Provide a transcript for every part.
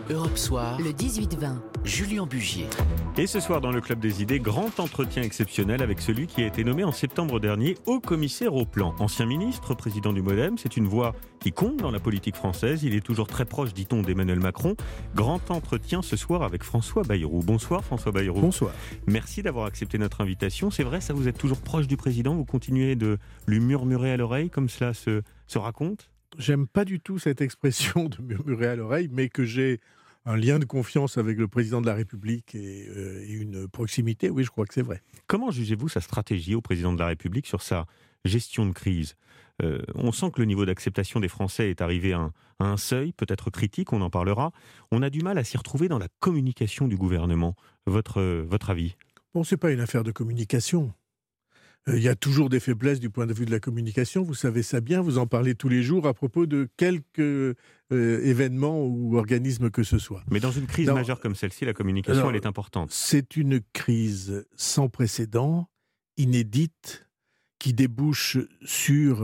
Europe Soir, le 18-20. Julien Bugier. Et ce soir dans le Club des Idées, grand entretien exceptionnel avec celui qui a été nommé en septembre dernier haut commissaire au plan. Ancien ministre, président du MoDem, c'est une voix qui compte dans la politique française. Il est toujours très proche, dit-on, d'Emmanuel Macron. Grand entretien ce soir avec François Bayrou. Bonsoir François Bayrou. Bonsoir. Merci d'avoir accepté notre invitation. C'est vrai, ça, vous êtes toujours proche du président, vous continuez de lui murmurer à l'oreille comme cela se raconte ? J'aime pas du tout cette expression de murmurer à l'oreille, mais que j'ai un lien de confiance avec le président de la République et une proximité, oui, je crois que c'est vrai. Comment jugez-vous sa stratégie au président de la République sur sa gestion de crise ? On sent que le niveau d'acceptation des Français est arrivé à un seuil, peut-être critique, on en parlera. On a du mal à s'y retrouver dans la communication du gouvernement. Votre avis ? Bon, c'est pas une affaire de communication. Il y a toujours des faiblesses du point de vue de la communication, vous savez ça bien, vous en parlez tous les jours à propos de quelques événements ou organismes que ce soit. Mais dans une crise majeure comme celle-ci, la communication, elle est importante. C'est une crise sans précédent, inédite, qui débouche sur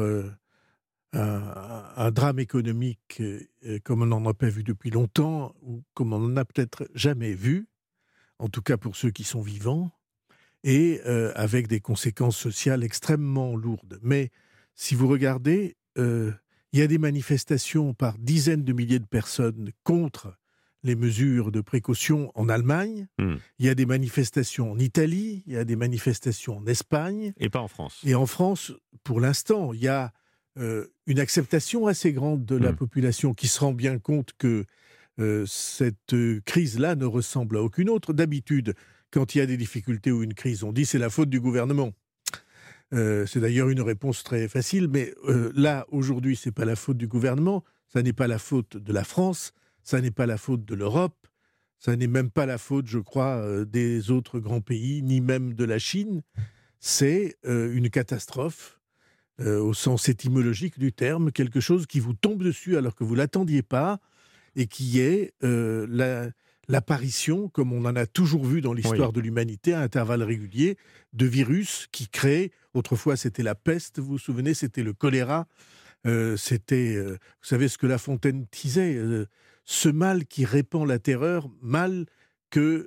un drame économique comme on n'en a pas vu depuis longtemps, ou comme on n'en a peut-être jamais vu, en tout cas pour ceux qui sont vivants, et avec des conséquences sociales extrêmement lourdes. Mais si vous regardez, il y a des manifestations par dizaines de milliers de personnes contre les mesures de précaution en Allemagne. Il y a des manifestations en Italie, il y a des manifestations en Espagne. Et pas en France. Et en France, pour l'instant, il y a une acceptation assez grande de la population qui se rend bien compte que cette crise-là ne ressemble à aucune autre. D'habitude, quand il y a des difficultés ou une crise, on dit c'est la faute du gouvernement. C'est d'ailleurs une réponse très facile, mais là, aujourd'hui, c'est pas la faute du gouvernement, ça n'est pas la faute de la France, ça n'est pas la faute de l'Europe, ça n'est même pas la faute, je crois, des autres grands pays, ni même de la Chine. C'est une catastrophe, au sens étymologique du terme, quelque chose qui vous tombe dessus alors que vous ne l'attendiez pas, et qui est l'apparition, comme on en a toujours vu dans l'histoire de l'humanité, à intervalles réguliers, de virus qui créent, autrefois c'était la peste, vous vous souvenez, c'était le choléra, c'était, vous savez ce que La Fontaine disait, ce mal qui répand la terreur, mal que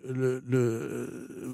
je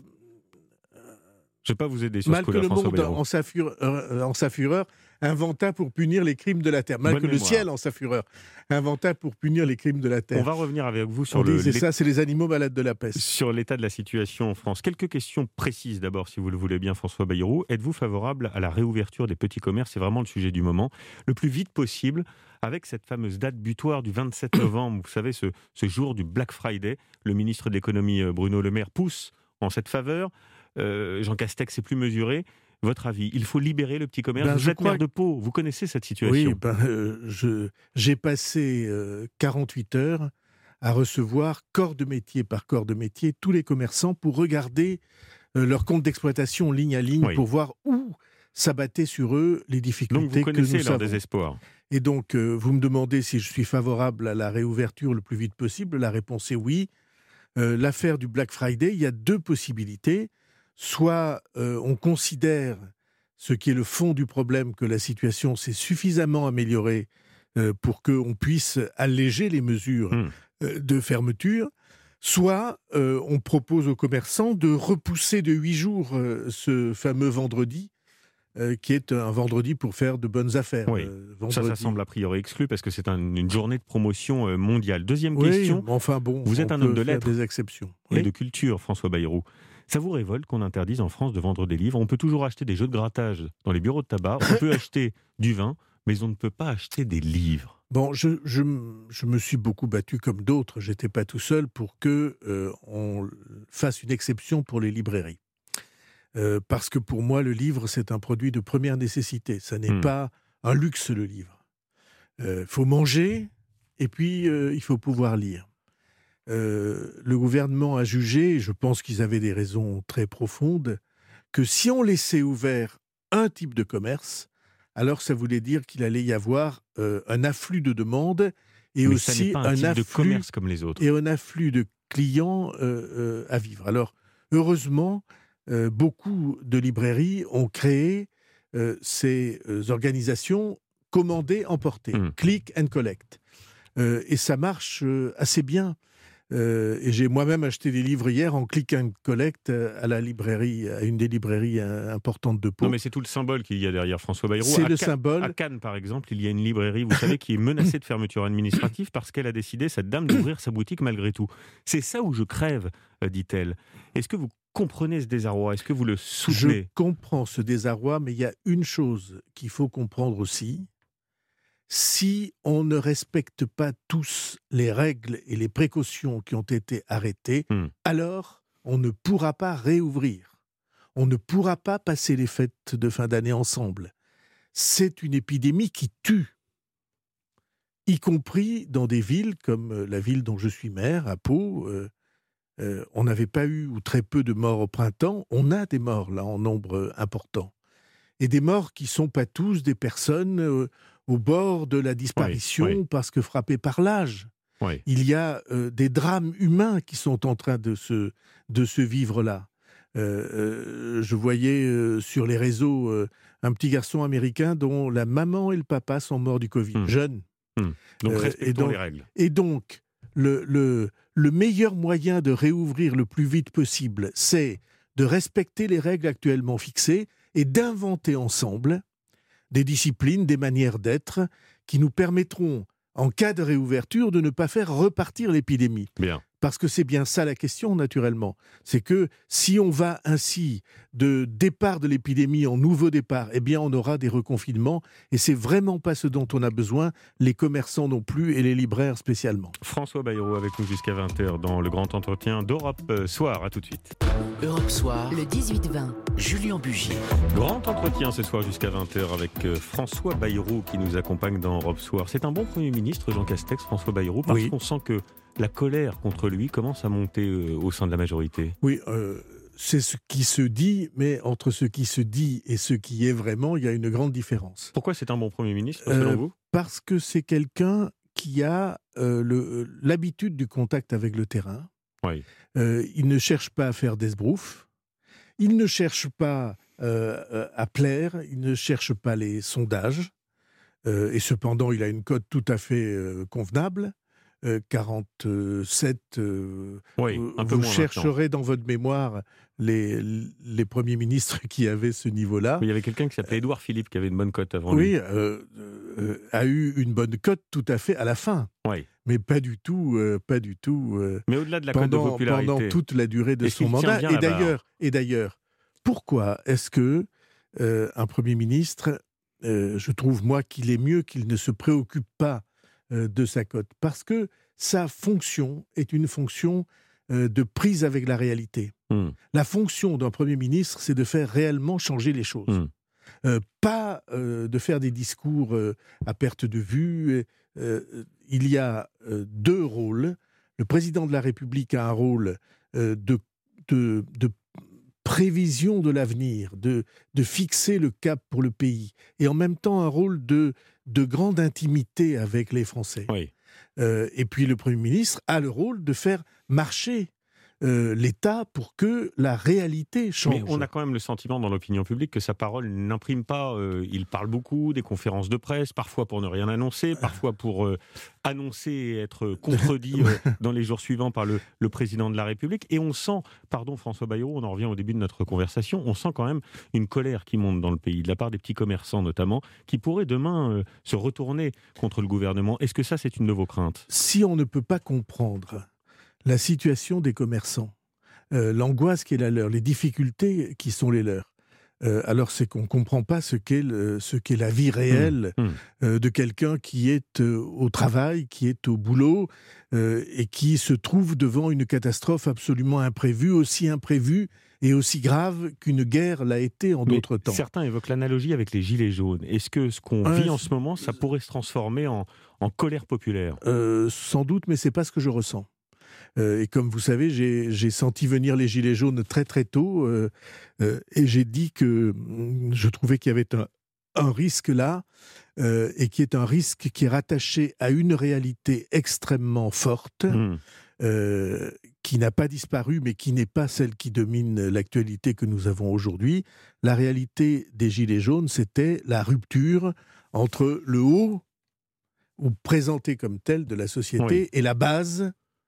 ne vais pas vous aider sur ce coup-là, le François monde, Bayrou. en sa fureur, inventa pour punir les crimes de la terre. Mal Bonne que mémoire. le ciel, en sa fureur, inventa pour punir les crimes de la terre. On va revenir avec vous sur ça, c'est les animaux malades de la peste. sur l'état de la situation en France. Quelques questions précises d'abord, si vous le voulez bien, François Bayrou. Êtes-vous favorable à la réouverture des petits commerces ? C'est vraiment le sujet du moment. Le plus vite possible, avec cette fameuse date butoir du 27 novembre, vous savez, ce jour du Black Friday. Le ministre de l'économie, Bruno Le Maire, pousse en cette faveur. Jean Castex est plus mesuré. Votre avis, il faut libérer le petit commerce. Vous êtes maire de Pau, vous connaissez cette situation. Oui, j'ai passé 48 heures à recevoir corps de métier par corps de métier tous les commerçants pour regarder leur compte d'exploitation ligne à ligne pour voir où s'abattaient sur eux les difficultés que nous savons. Donc vous connaissez leur désespoir. Et donc vous me demandez si je suis favorable à la réouverture le plus vite possible. La réponse est oui. L'affaire du Black Friday, il y a deux possibilités. Soit on considère, ce qui est le fond du problème, que la situation s'est suffisamment améliorée pour qu'on puisse alléger les mesures de fermeture, soit on propose aux commerçants de repousser de 8 jours ce fameux vendredi, qui est un vendredi pour faire de bonnes affaires. Oui, ça semble a priori exclu parce que c'est une journée de promotion mondiale. Deuxième question, enfin bon, vous êtes un homme de lettres des exceptions. Et de culture, François Bayrou. Ça vous révolte qu'on interdise en France de vendre des livres ? On peut toujours acheter des jeux de grattage dans les bureaux de tabac, on peut acheter du vin, mais on ne peut pas acheter des livres. Bon, je me suis beaucoup battu comme d'autres, j'étais pas tout seul, pour qu'on fasse une exception pour les librairies. Parce que pour moi, le livre, c'est un produit de première nécessité. Ça n'est pas un luxe, le livre. Il faut manger, et puis il faut pouvoir lire. Le gouvernement a jugé, et je pense qu'ils avaient des raisons très profondes, que si on laissait ouvert un type de commerce, alors ça voulait dire qu'il allait y avoir un afflux de demandes et mais aussi ça n'est pas un type de commerce comme les autres. Et un afflux de clients à vivre. Alors, heureusement, beaucoup de librairies ont créé ces organisations commandées, emportées, click and collect. Et ça marche assez bien. Et j'ai moi-même acheté des livres hier en click and collect à la librairie, à une des librairies importantes de Pau. Non, mais c'est tout le symbole qu'il y a derrière François Bayrou. C'est le symbole. À Cannes, par exemple, il y a une librairie, vous savez, qui est menacée de fermeture administrative parce qu'elle a décidé, cette dame, d'ouvrir sa boutique malgré tout. C'est ça où je crève, dit-elle. Est-ce que vous comprenez ce désarroi? Est-ce que vous le soutenez? Je comprends ce désarroi, mais il y a une chose qu'il faut comprendre aussi. Si on ne respecte pas tous les règles et les précautions qui ont été arrêtées, alors on ne pourra pas réouvrir. On ne pourra pas passer les fêtes de fin d'année ensemble. C'est une épidémie qui tue, y compris dans des villes comme la ville dont je suis maire, à Pau. On n'avait pas eu ou très peu de morts au printemps. On a des morts là en nombre important. Et des morts qui ne sont pas tous des personnes au bord de la disparition parce que frappées par l'âge. Il y a des drames humains qui sont en train de se vivre là. Je voyais sur les réseaux un petit garçon américain dont la maman et le papa sont morts du Covid, jeunes. Donc respectons les règles. Et donc, le meilleur moyen de réouvrir le plus vite possible, c'est de respecter les règles actuellement fixées et d'inventer ensemble des disciplines, des manières d'être qui nous permettront, en cas de réouverture, de ne pas faire repartir l'épidémie. Bien. Parce que c'est bien ça la question, naturellement. C'est que si on va ainsi de départ de l'épidémie en nouveau départ, eh bien on aura des reconfinements et c'est vraiment pas ce dont on a besoin, les commerçants non plus et les libraires spécialement. François Bayrou avec nous jusqu'à 20h dans le grand entretien d'Europe Soir. À tout de suite. Europe Soir, le 18-20. Julien Bugier. Grand entretien ce soir jusqu'à 20h avec François Bayrou qui nous accompagne dans Europe Soir. C'est un bon Premier ministre, Jean Castex, François Bayrou, parce qu'on sent que la colère contre lui commence à monter au sein de la majorité. Oui, c'est ce qui se dit, mais entre ce qui se dit et ce qui est vraiment, il y a une grande différence. Pourquoi c'est un bon Premier ministre, selon vous ? Parce que c'est quelqu'un qui a l'habitude du contact avec le terrain. Il ne cherche pas à faire d'esbrouf. Il ne cherche pas à plaire. Il ne cherche pas les sondages. Et cependant, il a une cote tout à fait convenable. 47, vous chercherez dans votre mémoire les premiers ministres qui avaient ce niveau-là. Il y avait quelqu'un qui s'appelait Édouard Philippe qui avait une bonne cote avant lui. Oui, a eu une bonne cote tout à fait à la fin. Mais pas du tout. Mais au-delà de la cote de popularité. Pendant toute la durée de son mandat. Et d'ailleurs, pourquoi est-ce que un Premier ministre, je trouve moi qu'il est mieux qu'il ne se préoccupe pas de sa cote, parce que sa fonction est une fonction de prise avec la réalité. La fonction d'un Premier ministre, c'est de faire réellement changer les choses. Pas de faire des discours à perte de vue. Il y a deux rôles. Le président de la République a un rôle de prévision de l'avenir, de fixer le cap pour le pays, et en même temps un rôle de grande intimité avec les Français. Et puis le Premier ministre a le rôle de faire marcher l'État pour que la réalité change. Mais on a quand même le sentiment dans l'opinion publique que sa parole n'imprime pas. Il parle beaucoup, des conférences de presse, parfois pour ne rien annoncer, parfois pour annoncer et être contredit dans les jours suivants par le président de la République. Et on sent, pardon François Bayrou, on en revient au début de notre conversation, on sent quand même une colère qui monte dans le pays, de la part des petits commerçants notamment, qui pourraient demain se retourner contre le gouvernement. Est-ce que ça, c'est une de vos craintes ? Si on ne peut pas comprendre la situation des commerçants, l'angoisse qui est la leur, les difficultés qui sont les leurs, alors c'est qu'on ne comprend pas ce qu'est la vie réelle de quelqu'un qui est au travail, qui est au boulot, et qui se trouve devant une catastrophe absolument imprévue, aussi imprévue et aussi grave qu'une guerre l'a été en d'autres temps. Certains évoquent l'analogie avec les gilets jaunes. Est-ce que ce qu'on vit en ce moment, ça pourrait se transformer en colère populaire ? Sans doute, mais ce n'est pas ce que je ressens. Et comme vous savez, j'ai senti venir les gilets jaunes très très tôt, et j'ai dit que je trouvais qu'il y avait un risque là, et qui est un risque qui est rattaché à une réalité extrêmement forte, qui n'a pas disparu, mais qui n'est pas celle qui domine l'actualité que nous avons aujourd'hui. La réalité des gilets jaunes, c'était la rupture entre le haut, ou présenté comme tel, de la société, et la base,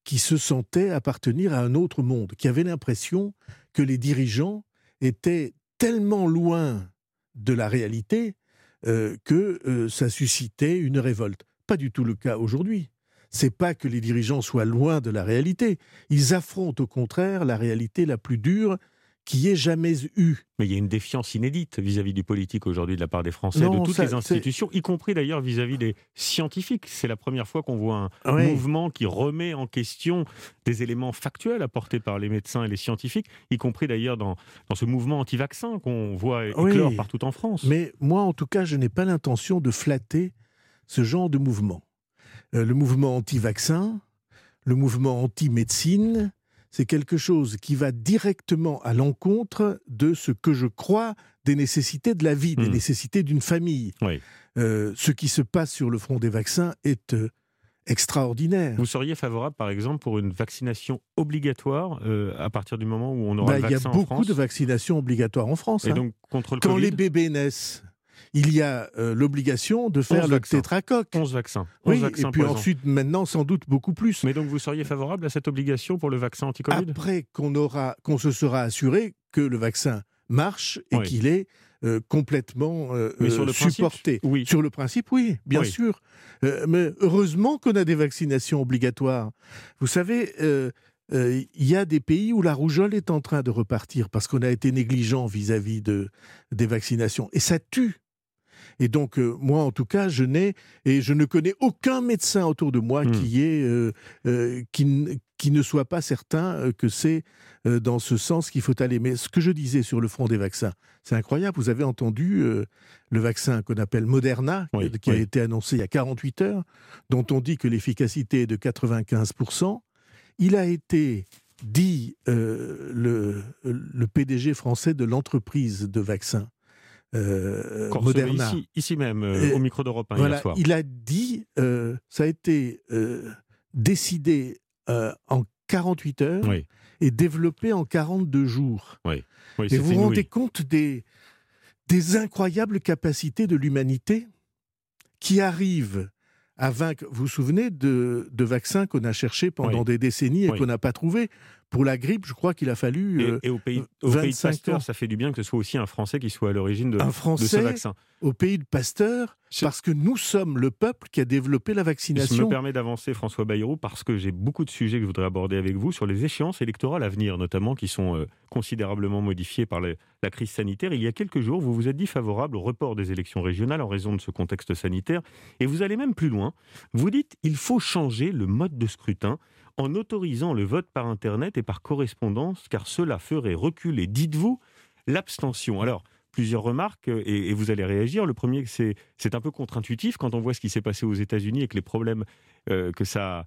qui se sentaient appartenir à un autre monde, qui avaient l'impression que les dirigeants étaient tellement loin de la réalité que ça suscitait une révolte. Pas du tout le cas aujourd'hui. C'est pas que les dirigeants soient loin de la réalité. Ils affrontent au contraire la réalité la plus dure qui ait jamais eue. Mais il y a une défiance inédite vis-à-vis du politique aujourd'hui de la part des Français, Non, de toutes ça, les institutions, y compris d'ailleurs vis-à-vis des scientifiques. C'est la première fois qu'on voit un Oui. mouvement qui remet en question des éléments factuels apportés par les médecins et les scientifiques, y compris d'ailleurs dans ce mouvement anti-vaccin qu'on voit éclore Oui. partout en France. Mais moi, en tout cas, je n'ai pas l'intention de flatter ce genre de mouvement. Le mouvement anti-vaccin, le mouvement anti-médecine, c'est quelque chose qui va directement à l'encontre de ce que je crois des nécessités de la vie, des nécessités d'une famille. Oui. Ce qui se passe sur le front des vaccins est extraordinaire. Vous seriez favorable, par exemple, pour une vaccination obligatoire à partir du moment où on aura le Il y a vaccin en France? beaucoup de vaccinations obligatoires en France. Et donc, contre le Quand Covid, les bébés naissent, il y a l'obligation de faire 11 le vaccins. tétracoque. 11 vaccins. 11 Oui, vaccins et puis poison. ensuite, maintenant, sans doute beaucoup plus. Mais donc, vous seriez favorable à cette obligation pour le vaccin anti-Covid? Après qu'on se sera assuré que le vaccin marche et Oui. qu'il est complètement Mais sur le supporté. principe, oui. Sur le principe, oui, bien Oui. sûr. Mais heureusement qu'on a des vaccinations obligatoires. Vous savez, il y a des pays où la rougeole est en train de repartir parce qu'on a été négligent vis-à-vis des vaccinations. Et ça tue. Et donc, moi, en tout cas, je ne connais aucun médecin autour de moi qui ne soit pas certain que c'est dans ce sens qu'il faut aller. Mais ce que je disais sur le front des vaccins, c'est incroyable. Vous avez entendu le vaccin qu'on appelle Moderna, qui a été annoncé il y a 48 heures, dont on dit que l'efficacité est de 95%. Il a été dit, le PDG français de l'entreprise de vaccins, Moderna. Ici même, au micro d'Europe 1 Voilà, hier soir. il a dit, ça a été décidé en 48 heures et développé en 42 jours. Oui, et vous vous rendez compte des incroyables capacités de l'humanité qui arrivent à vaincre. Vous vous souvenez de vaccins qu'on a cherchés pendant des décennies et qu'on n'a pas trouvé? Pour la grippe, je crois qu'il a fallu et au pays de Pasteur, ans. ça fait du bien que ce soit aussi un Français qui soit à l'origine de ce vaccin. Au pays de Pasteur, parce que nous sommes le peuple qui a développé la vaccination. Je me permets d'avancer, François Bayrou, parce que j'ai beaucoup de sujets que je voudrais aborder avec vous sur les échéances électorales à venir, notamment qui sont considérablement modifiées par la crise sanitaire. Il y a quelques jours, vous vous êtes dit favorable au report des élections régionales en raison de ce contexte sanitaire. Et vous allez même plus loin. Vous dites qu'il faut changer le mode de scrutin en autorisant le vote par Internet et par correspondance, car cela ferait reculer, dites-vous, l'abstention. Alors, plusieurs remarques, et vous allez réagir. Le premier, c'est un peu contre-intuitif quand on voit ce qui s'est passé aux États-Unis avec les problèmes que ça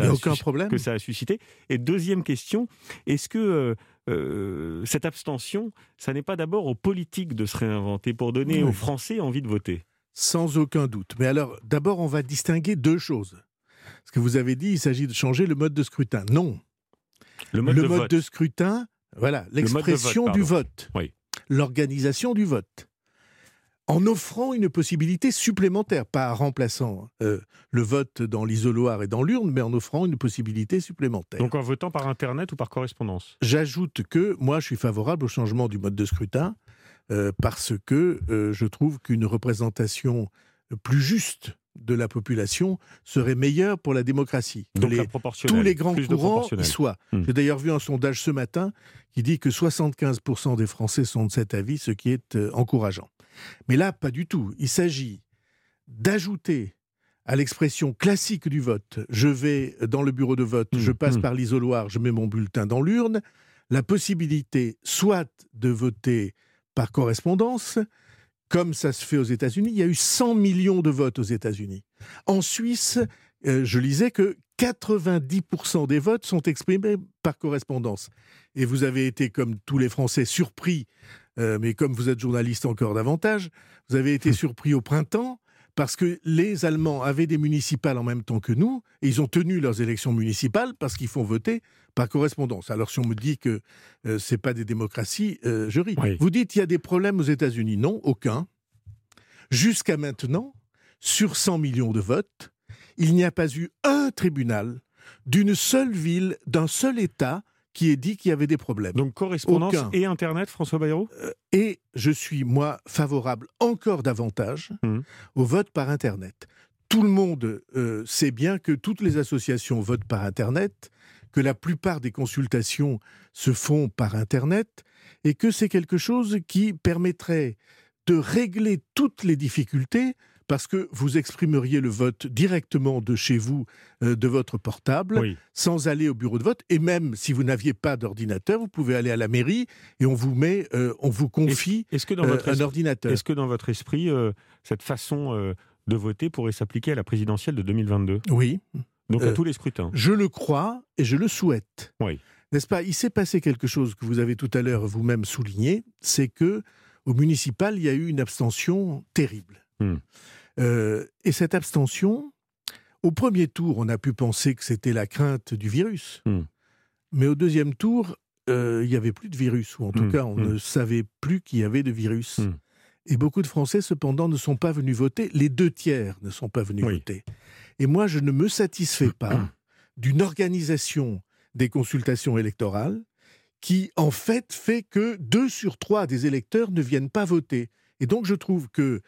a suscité. Et deuxième question, est-ce que cette abstention, ça n'est pas d'abord aux politiques de se réinventer pour donner aux Français envie de voter? Sans aucun doute. Mais alors, d'abord, on va distinguer deux choses. Ce que vous avez dit, il s'agit de changer le mode de scrutin. Non. Le mode de scrutin, voilà, l'expression du vote, l'organisation du vote, en offrant une possibilité supplémentaire, pas en remplaçant le vote dans l'isoloir et dans l'urne, mais en offrant une possibilité supplémentaire. Donc en votant par Internet ou par correspondance? J'ajoute que moi, je suis favorable au changement du mode de scrutin parce que je trouve qu'une représentation plus juste de la population serait meilleure pour la démocratie. Donc tous les grands courants y soient. J'ai d'ailleurs vu un sondage ce matin qui dit que 75% des Français sont de cet avis, ce qui est encourageant. Mais là, pas du tout. Il s'agit d'ajouter à l'expression classique du vote, je vais dans le bureau de vote, je passe par l'isoloir, je mets mon bulletin dans l'urne, la possibilité soit de voter par correspondance, comme ça se fait aux États-Unis. Il y a eu 100 millions de votes aux États-Unis. En Suisse, je lisais que 90% des votes sont exprimés par correspondance. Et vous avez été, comme tous les Français, surpris, mais comme vous êtes journaliste encore davantage, vous avez été surpris au printemps, parce que les Allemands avaient des municipales en même temps que nous, et ils ont tenu leurs élections municipales parce qu'ils font voter par correspondance. Alors si on me dit que ce n'est pas des démocraties, je ris. Oui. Vous dites qu'il y a des problèmes aux États-Unis. Non, aucun. Jusqu'à maintenant, sur 100 millions de votes, il n'y a pas eu un tribunal d'une seule ville, d'un seul État, qui ait dit qu'il y avait des problèmes. Donc correspondance Aucun. et Internet, François Bayrou ? Et je suis, moi, favorable encore davantage au vote par Internet. Tout le monde sait bien que toutes les associations votent par Internet, que la plupart des consultations se font par Internet, et que c'est quelque chose qui permettrait de régler toutes les difficultés, parce que vous exprimeriez le vote directement de chez vous, de votre portable, Oui. sans aller au bureau de vote. Et même si vous n'aviez pas d'ordinateur, vous pouvez aller à la mairie et on vous confie Est-ce que dans votre un ordinateur. Est-ce que dans votre esprit, cette façon de voter pourrait s'appliquer à la présidentielle de 2022 ? Oui. Donc à tous les scrutins. Je le crois et je le souhaite. Oui. N'est-ce pas ? Il s'est passé quelque chose que vous avez tout à l'heure vous-même souligné, c'est que au municipal, il y a eu une abstention terrible. Et cette abstention, au premier tour, on a pu penser que c'était la crainte du virus. Mais au deuxième tour, il n'y avait plus de virus, ou en tout cas, on ne savait plus qu'il y avait de virus. Et beaucoup de Français, cependant, ne sont pas venus voter. Les 2/3 ne sont pas venus voter. Et moi, je ne me satisfais pas d'une organisation des consultations électorales qui, en fait que 2 sur 3 des électeurs ne viennent pas voter. Et donc, je trouve que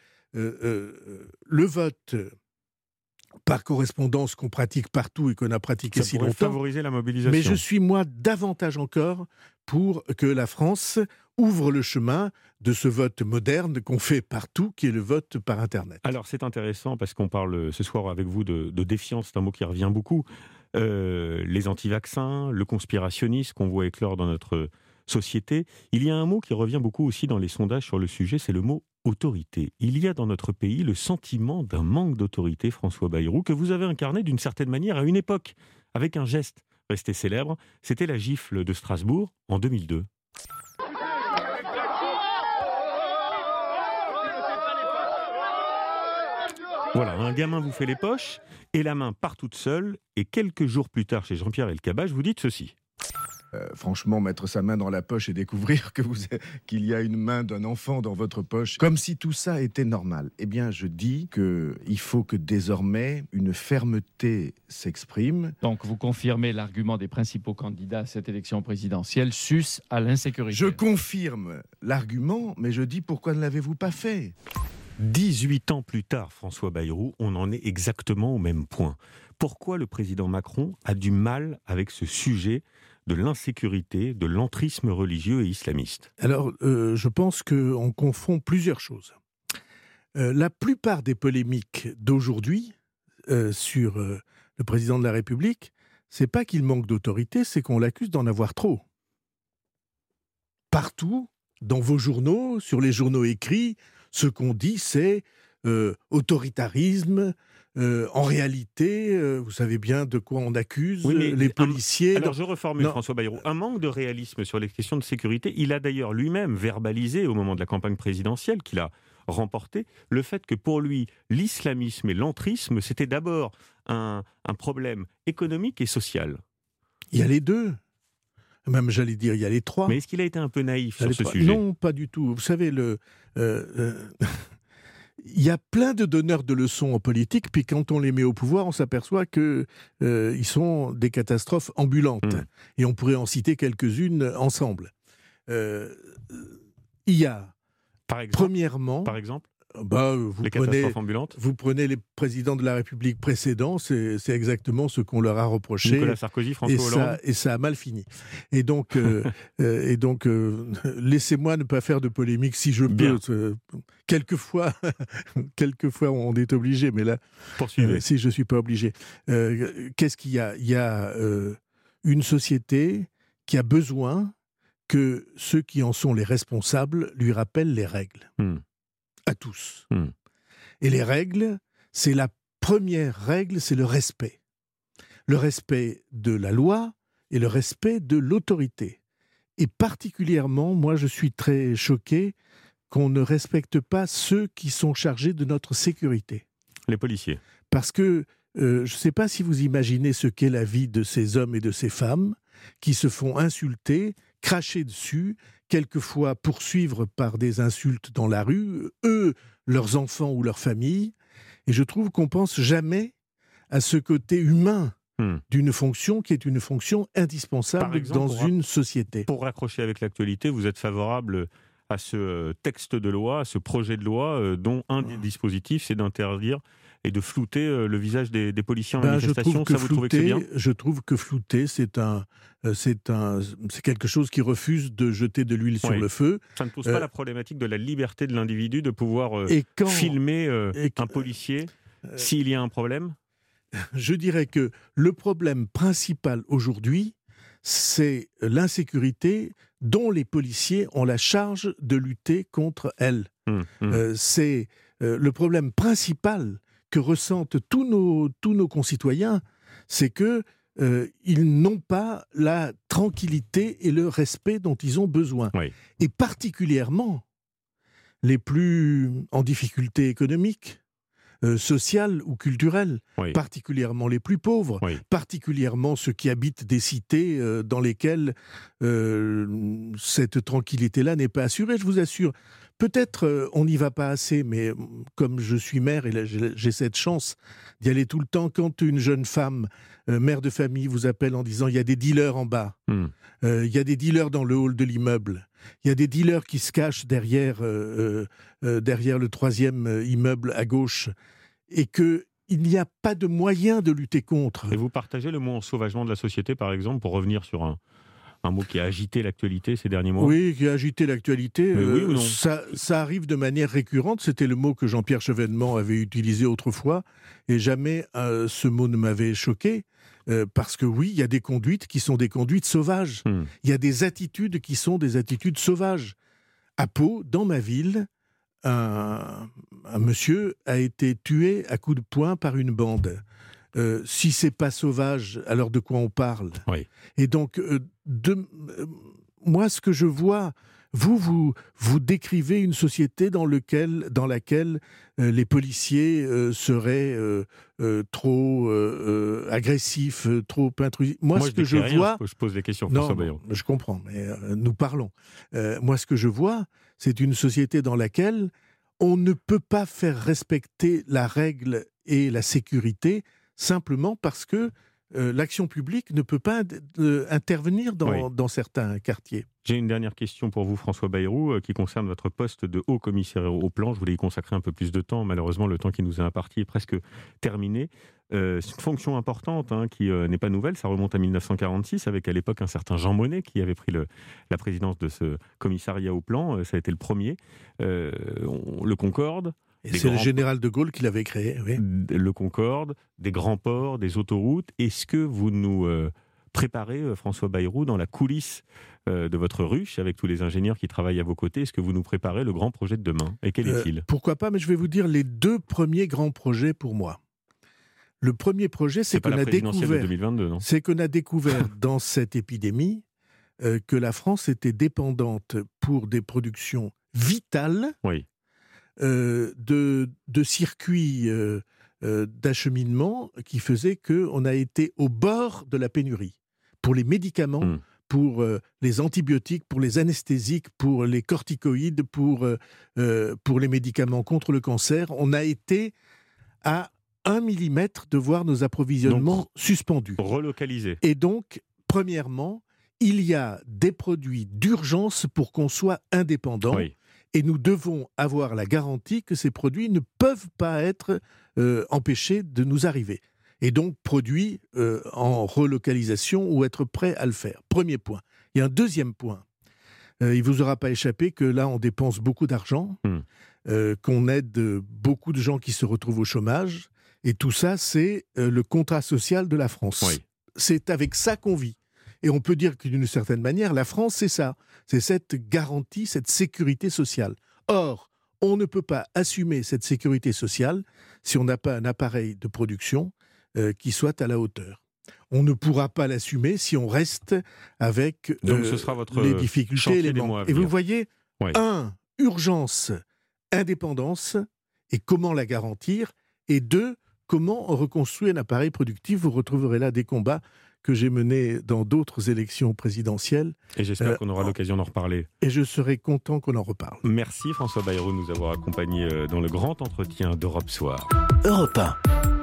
le vote par correspondance qu'on pratique partout et qu'on a pratiqué si longtemps, favoriser la mobilisation. mais je suis, moi, davantage encore pour que la France ouvre le chemin de ce vote moderne qu'on fait partout, qui est le vote par Internet. Alors, c'est intéressant parce qu'on parle ce soir avec vous de défiance, c'est un mot qui revient beaucoup. Les anti-vaccins, le conspirationnisme qu'on voit éclore dans notre société. Il y a un mot qui revient beaucoup aussi dans les sondages sur le sujet, c'est le mot autorité. Il y a dans notre pays le sentiment d'un manque d'autorité, François Bayrou, que vous avez incarné d'une certaine manière à une époque, avec un geste resté célèbre. C'était la gifle de Strasbourg en 2002. Voilà, un gamin vous fait les poches et la main part toute seule. Et quelques jours plus tard, chez Jean-Pierre Elkabbach, vous dites ceci. Franchement, mettre sa main dans la poche et découvrir qu'il y a une main d'un enfant dans votre poche, comme si tout ça était normal. Eh bien, je dis qu'il faut que désormais une fermeté s'exprime. Donc, vous confirmez l'argument des principaux candidats à cette élection présidentielle, sus à l'insécurité. Je confirme l'argument, mais je dis pourquoi ne l'avez-vous pas fait ? 18 ans plus tard, François Bayrou, on en est exactement au même point. Pourquoi le président Macron a du mal avec ce sujet de l'insécurité, de l'entrisme religieux et islamiste ? Alors, je pense qu'on confond plusieurs choses. La plupart des polémiques d'aujourd'hui sur le président de la République, c'est pas qu'il manque d'autorité, c'est qu'on l'accuse d'en avoir trop. Partout, dans vos journaux, sur les journaux écrits, ce qu'on dit, c'est autoritarisme. En réalité, vous savez bien de quoi on accuse les policiers. Alors je reformule, François Bayrou. Un manque de réalisme sur les questions de sécurité. Il a d'ailleurs lui-même verbalisé au moment de la campagne présidentielle qu'il a remportée le fait que pour lui, l'islamisme et l'entrisme, c'était d'abord un problème économique et social. Il y a les deux. Même, j'allais dire, il y a les trois. Mais est-ce qu'il a été un peu naïf sur ce sujet ? Non, pas du tout. Vous savez, il y a plein de donneurs de leçons en politique, puis quand on les met au pouvoir, on s'aperçoit qu'ils sont des catastrophes ambulantes. Et on pourrait en citer quelques-unes ensemble. Il y a, premièrement... Par exemple vous prenez les présidents de la République précédents, c'est exactement ce qu'on leur a reproché. Nicolas Sarkozy, François Hollande. Et ça a mal fini. Et donc, laissez-moi ne pas faire de polémique si je peux. Quelquefois, on est obligé, mais là, si je ne suis pas obligé. Qu'est-ce qu'il y a ? Il y a une société qui a besoin que ceux qui en sont les responsables lui rappellent les règles. À tous. Et les règles, c'est la première règle, c'est le respect. Le respect de la loi et le respect de l'autorité. Et particulièrement, moi je suis très choqué qu'on ne respecte pas ceux qui sont chargés de notre sécurité. Les policiers. Parce que je ne sais pas si vous imaginez ce qu'est la vie de ces hommes et de ces femmes qui se font insulter, cracher dessus, quelquefois poursuivre par des insultes dans la rue, eux, leurs enfants ou leurs familles. Et je trouve qu'on pense jamais à ce côté humain d'une fonction qui est une fonction indispensable dans une société. Pour raccrocher avec l'actualité, vous êtes favorable à ce texte de loi, à ce projet de loi, dont un des dispositifs, c'est d'interdire et de flouter le visage des policiers en manifestation. Ça, vous trouvez que c'est bien ? Je trouve que flouter, c'est quelque chose qui refuse de jeter de l'huile sur le feu. Ça ne pose pas la problématique de la liberté de l'individu de pouvoir filmer un policier s'il y a un problème ? Je dirais que le problème principal aujourd'hui, c'est l'insécurité dont les policiers ont la charge de lutter contre elle. C'est le problème principal que ressentent tous nos concitoyens, c'est que ils n'ont pas la tranquillité et le respect dont ils ont besoin. Oui. Et particulièrement les plus en difficulté économique, sociale ou culturelle, particulièrement les plus pauvres, particulièrement ceux qui habitent des cités dans lesquelles cette tranquillité-là n'est pas assurée. Je vous assure, peut-être on n'y va pas assez, mais comme je suis maire et là, j'ai cette chance d'y aller tout le temps, quand une jeune femme, mère de famille, vous appelle en disant « il y a des dealers en bas, il y a des dealers dans le hall de l'immeuble ». Il y a des dealers qui se cachent derrière le 3e immeuble à gauche et qu'il n'y a pas de moyen de lutter contre. Et vous partagez le mot ensauvagement de la société, par exemple, pour revenir sur un mot qui a agité l'actualité ces derniers mois ? Oui, qui a agité l'actualité. Oui ou non ? Ça arrive de manière récurrente. C'était le mot que Jean-Pierre Chevènement avait utilisé autrefois et jamais ce mot ne m'avait choqué. Parce que oui, il y a des conduites qui sont des conduites sauvages. Il y a des attitudes qui sont des attitudes sauvages. À Pau, dans ma ville, un monsieur a été tué à coups de poing par une bande. Si c'est pas sauvage, alors de quoi on parle ? Et donc, moi, ce que je vois... Vous décrivez une société dans laquelle les policiers seraient trop agressifs, trop intrusifs. Moi, ce que je vois... Je pose des questions, François Bayrou. Je comprends, mais nous parlons. Moi, ce que je vois, c'est une société dans laquelle on ne peut pas faire respecter la règle et la sécurité simplement parce que l'action publique ne peut pas intervenir dans certains quartiers. J'ai une dernière question pour vous, François Bayrou, qui concerne votre poste de haut commissaire au plan. Je voulais y consacrer un peu plus de temps. Malheureusement, le temps qui nous est imparti est presque terminé. C'est une fonction importante qui n'est pas nouvelle. Ça remonte à 1946, avec à l'époque un certain Jean Monnet qui avait pris la présidence de ce commissariat au plan. Ça a été le premier. Le Concorde. Et c'est le général de Gaulle qui l'avait créé. Oui. Le Concorde, des grands ports, des autoroutes. Est-ce que vous nous préparez, François Bayrou, dans la coulisse de votre ruche, avec tous les ingénieurs qui travaillent à vos côtés, est-ce que vous nous préparez le grand projet de demain ? Et quel est-il ? Pourquoi pas, mais je vais vous dire les 2 premiers grands projets pour moi. Le premier projet, c'est qu'on a découvert, 2022, non ? c'est qu'on a découvert dans cette épidémie que la France était dépendante pour des productions vitales de circuits d'acheminement qui faisaient qu'on a été au bord de la pénurie. Pour les médicaments, pour les antibiotiques, pour les anesthésiques, pour les corticoïdes, pour les médicaments contre le cancer, on a été à 1 millimètre de voir nos approvisionnements suspendus. Relocalisés. Et donc, premièrement, il y a des produits d'urgence pour qu'on soit indépendant. Et nous devons avoir la garantie que ces produits ne peuvent pas être empêchés de nous arriver. Et donc produits en relocalisation ou être prêts à le faire. Premier point. Il y a un deuxième point. Il ne vous aura pas échappé que là, on dépense beaucoup d'argent, qu'on aide beaucoup de gens qui se retrouvent au chômage. Et tout ça, c'est le contrat social de la France. C'est avec ça qu'on vit. Et on peut dire que d'une certaine manière, la France, c'est ça. C'est cette garantie, cette sécurité sociale. Or, on ne peut pas assumer cette sécurité sociale si on n'a pas un appareil de production qui soit à la hauteur. On ne pourra pas l'assumer si on reste avec donc ce sera votre les difficultés et les manques. Et vous voyez, oui. 1, urgence, indépendance, et comment la garantir, et 2, comment reconstruire un appareil productif. Vous retrouverez là des combats que j'ai menés dans d'autres élections présidentielles. Et j'espère qu'on aura l'occasion d'en reparler. Et je serai content qu'on en reparle. Merci François Bayrou de nous avoir accompagnés dans le grand entretien d'Europe Soir. Europe 1.